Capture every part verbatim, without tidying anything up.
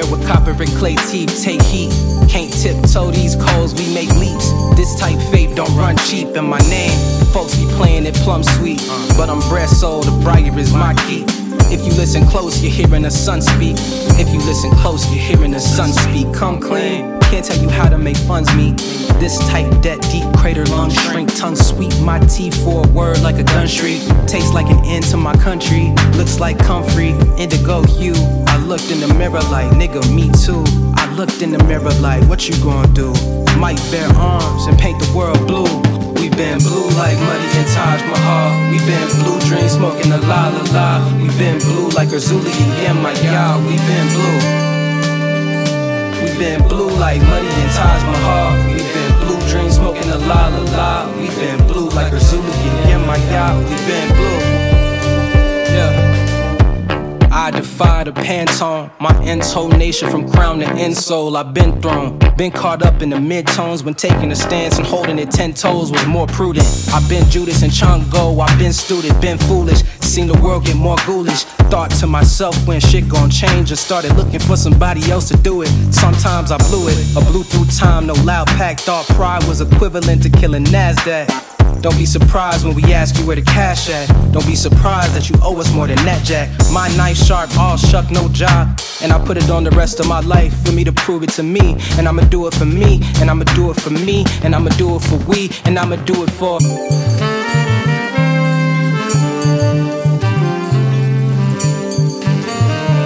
with copper and clay teeth, take heat. Can't tiptoe these coals, we make leaps. This type faith don't run cheap. In my name, folks be playing it plum sweet, but I'm bread soul, the brighter is my key. If you listen close, you're hearing the sun speak. If you listen close, you're hearing the sun speak. Come clean, can't tell you how to make funds meet. This tight debt, deep crater, lung shrink, tongue sweet. My teeth for a word like a gun streak. Tastes like an end to my country. Looks like comfrey, indigo hue. I looked in the mirror like, nigga, me too. I looked in the mirror like, what you gonna do? Might bear arms and paint the world blue. We been blue like money in Taj Mahal. We been blue dream smoking a la la la. We been blue like Razuli and Yemaya. We been blue. We been blue like money in Taj Mahal. We been blue dream smoking a la la la. We been blue like Razuli and Yemaya. We been blue. Yeah. I defy the Pantone, my intonation from crown to insole. I've been thrown, been caught up in the mid-tones when taking a stance and holding it ten toes was more prudent. I've been Judas and Chungo, I've been student, been foolish, seen the world get more ghoulish. Thought to myself when shit gon' change, and started looking for somebody else to do it. Sometimes I blew it, I blew through time, no loud pack. Thought pride was equivalent to killing NASDAQ. Don't be surprised when we ask you where the cash at. Don't be surprised that you owe us more than that, Jack. My knife sharp, all shuck, no job. And I put it on the rest of my life for me to prove it to me. And I'ma do it for me, and I'ma do it for me, and I'ma do it for we, and I'ma do it for...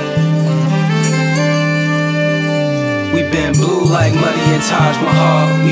We been blue like money in Taj Mahal. We